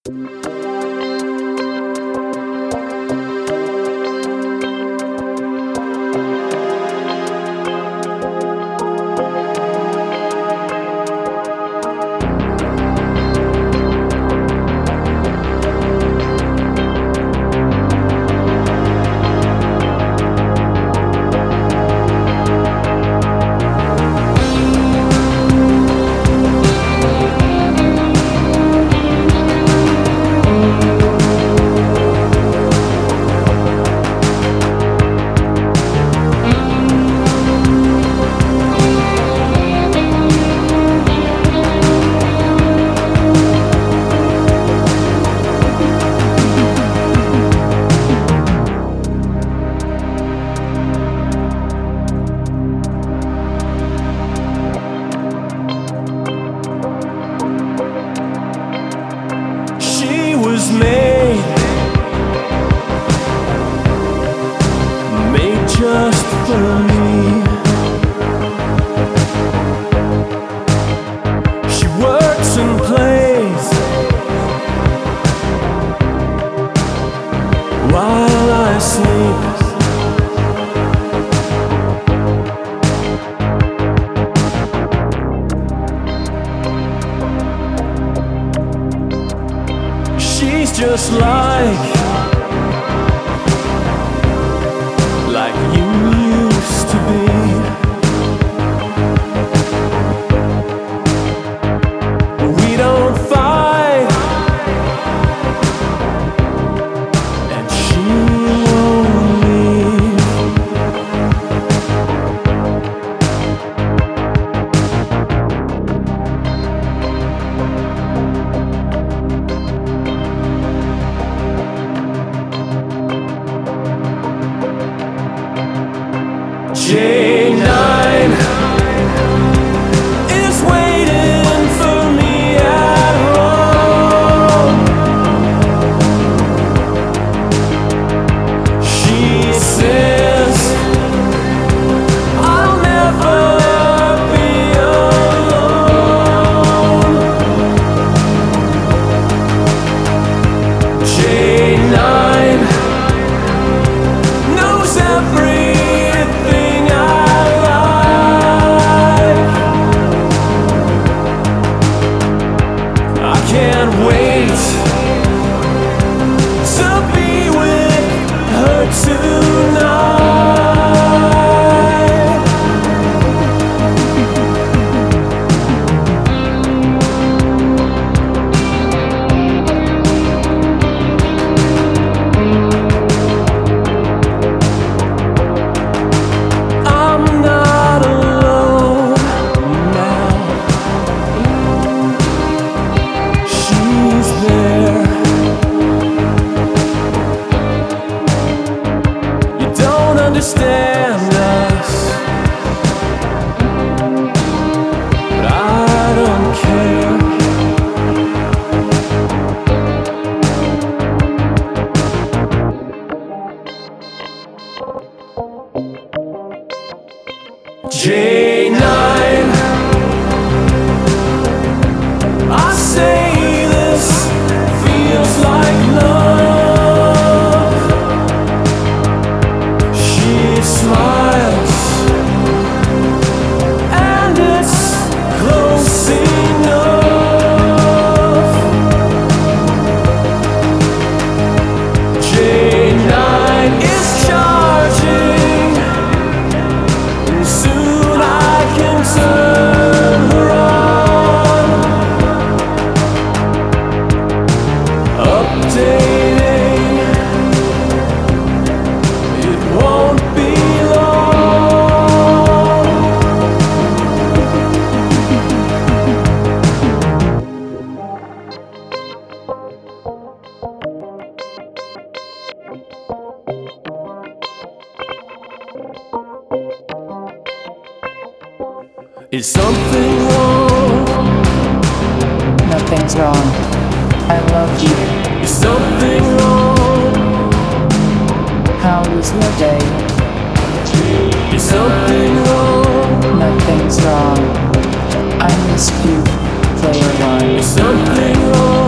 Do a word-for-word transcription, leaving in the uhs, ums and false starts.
Made, made just for me. She works and plays while I sleep. She's just like, like you used to be. We don't fight, and she won't leave. J nine is waiting for me at home. She says I'll never be alone. J nine knows everything can't wait to be with her tonight. I'm not alone now. She's there. You don't understand us, but I don't care. J nine, I say this feels like love. She smiles, and it's close enough. J nine is charging, and soon I can turn her on. Updating, it won't be long. Is something wrong? Nothing's wrong. I love you. Is something wrong? How was your day? Is something wrong? Nothing's wrong. I miss you, player one. Is something wrong?